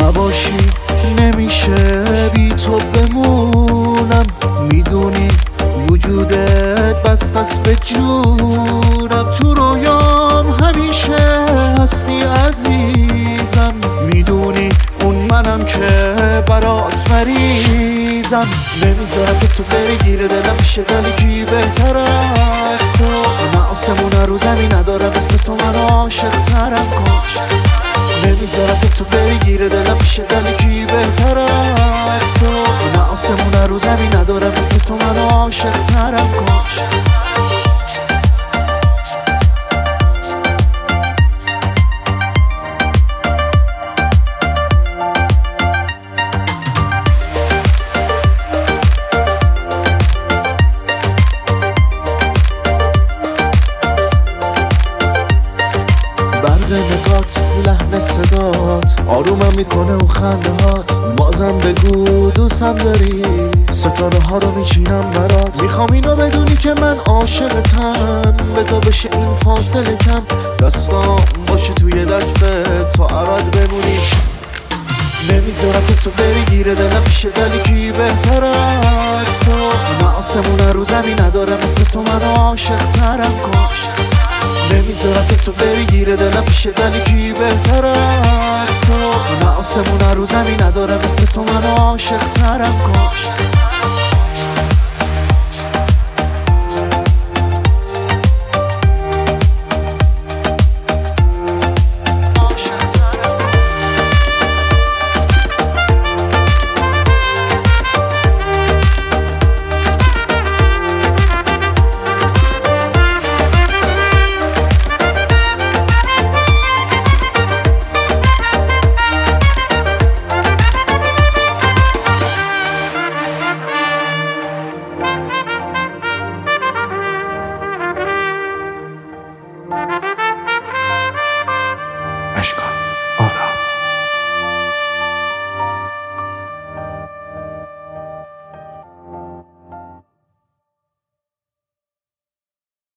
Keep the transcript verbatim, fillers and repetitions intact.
نباشی نمیشه بی تو بمونم، میدونی وجودت بست است به جونم. تو رویام همیشه هستی عزیزم، میدونی اون منم که برات مریضم. نمیذارم که تو بری گیره دلم میشه ولی کی بهتر از تو. من آسمون رو زمین ندارم مثل تو، من عاشق ترم کن. نمیذارم که تو بری گیره دلم میشه ولی کی بهتر از تو. من آسمون رو زمین ندارم مثل تو، من عاشق ترم کن. برق نگات، لحن صدات آرومم میکنه و خنده هات. بازم بگو دوستم داری، ستاره ها رو میچینم برات. میخوام اینو بدونی که من عاشقتم، بذار بشه این فاصله کم. دستام باشه توی دستت تا ابد بمونی. نمیذارم که تو بری گیره دلم میشه ولی کی بهتر از تو. من آسمون رو زمین ندارم مثل تو، من عاشق ترم کن. نمیذارم که تو بری گیره دلم میشه ولی کی بهتر از تو. من آسمون رو زمین ندارم مثل تو، من عاشق ترم کن.